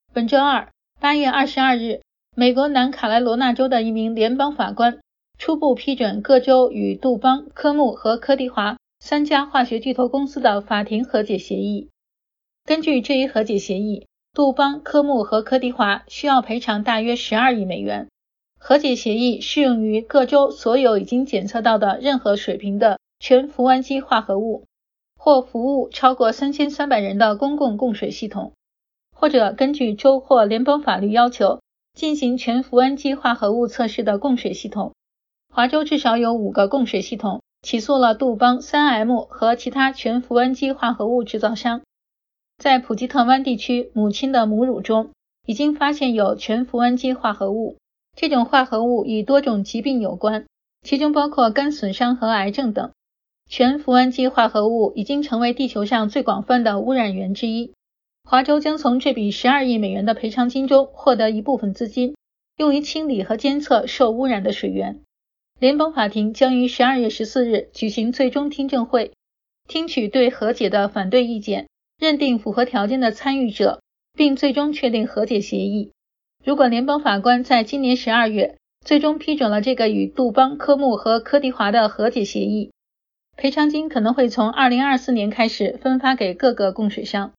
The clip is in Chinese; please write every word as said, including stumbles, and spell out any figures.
本周二，八月二十二日，美国南卡罗来纳州的一名联邦法官初步批准各州与杜邦、科穆和科迪华三家化学巨头公司的法庭和解协议。根据这一和解协议，杜邦、科穆和科迪华需要赔偿大约十二亿美元。和解协议适用于各州所有已经检测到的任何水平的全氟烷基化合物，或服务超过三千三百人的公共供水系统，或者根据州或联邦法律要求进行全氟烷基化合物测试的供水系统。华州至少有五个供水系统起诉了杜邦、三 M 和其他全氟烷基化合物制造商。在普吉特湾地区，母亲的母乳中已经发现有全氟烷基化合物，这种化合物与多种疾病有关，其中包括肝损伤和癌症等。全氟烷基化合物已经成为地球上最广泛的污染源之一。华州将从这笔十二亿美元的赔偿金中获得一部分资金，用于清理和监测受污染的水源。联邦法庭将于十二月十四日举行最终听证会，听取对和解的反对意见，认定符合条件的参与者，并最终确定和解协议。如果联邦法官在今年十二月最终批准了这个与杜邦、科穆和科迪华的和解协议，赔偿金可能会从二零二四年开始分发给各个供水商。